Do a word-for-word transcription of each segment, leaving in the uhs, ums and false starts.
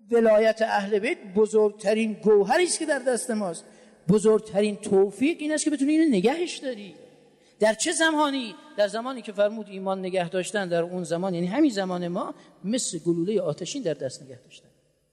ولایت اهل بیت بزرگترین گوهری است که در دست ماست. بزرگترین توفیق این است که بتونی اینو نگهش داری. در چه زمانی؟ در زمانی که فرمود ایمان نگه داشتن در اون زمان، یعنی همین زمان ما، مثل گلوله آتشین در دست نگه داشتن.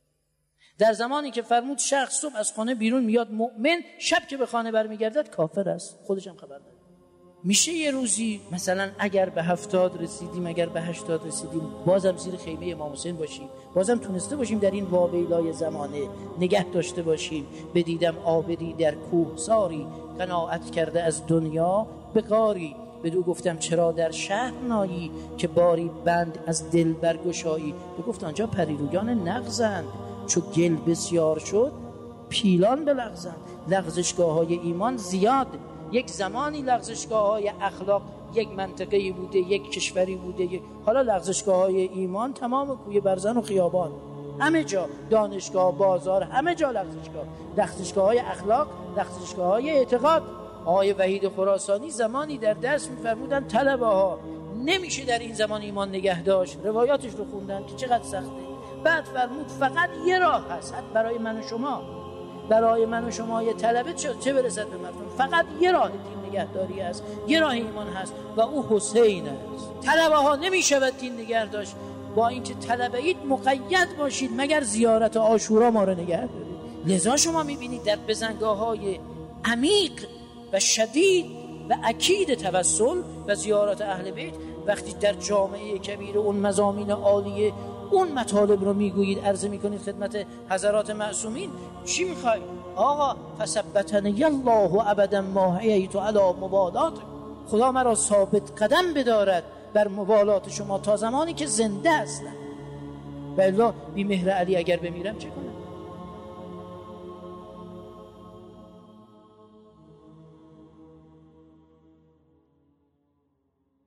در زمانی که فرمود شخص صبح از خانه بیرون میاد مؤمن، شب که به خانه برمیگردد کافر است، خودش هم خبر نداره. میشه یه روزی مثلا اگر به هفتاد رسیدیم، اگر به هشتاد رسیدیم، بازم زیر خیمه امام حسین باشیم، بازم تونسته باشیم در این واویلای زمانه نگه داشته باشیم. بدیدم عابدی در کوه ساری، قناعت کرده از دنیا به غاری. بدو گفتم چرا در شهر نایی، که باری بند از دل برگشایی. بگفت آنجا پریرویان نغزند، چو گل بسیار شد پیلان بلغزند. لغزشگاه های ایمان زیاد، یک زمانی لغزشگاه های اخلاق یک منطقه‌ای بوده، یک کشوری بوده، یک... حالا لغزشگاه های ایمان تمام کوی برزن و خیابان، همه جا، دانشگاه، بازار، همه جا لغزشگاه. لغزشگاه های اخلاق، لغزشگاه های اعتقاد. آقای وحید خراسانی زمانی در درس می‌فرمودن طلبه ها نمیشه در این زمان ایمان نگه داشت، روایاتش رو خوندن که چقدر سخته. بعد فرمود فقط یه راه هست برای من و شما، برای من و شما یه طلبه چه برسد به مردم، فقط یه راه دین نگهداری است، یه راه ایمان هست و او حسین است. طلبه ها نمیشود دین نگه داشت، با اینکه طلبه اید مقید باشید مگر زیارت عاشورا ما رو نگه دارید. لذا شما میبینید در بزنگاه های عمیق و شدید و اکید توسل و زیارت اهل بیت، وقتی در جامعه کبیر اون مضامین عالیه اون مطالب رو میگویید، عرضه میکنید خدمت حضرات معصومین، چی میخواید؟ آقا فثبتنی الله ابدا ما حییت علی مبالات، خدا مرا ثابت قدم بدارد بر مبالات شما تا زمانی که زنده هستم، و الا بی مهر علی اگر بمیرم چه کنم؟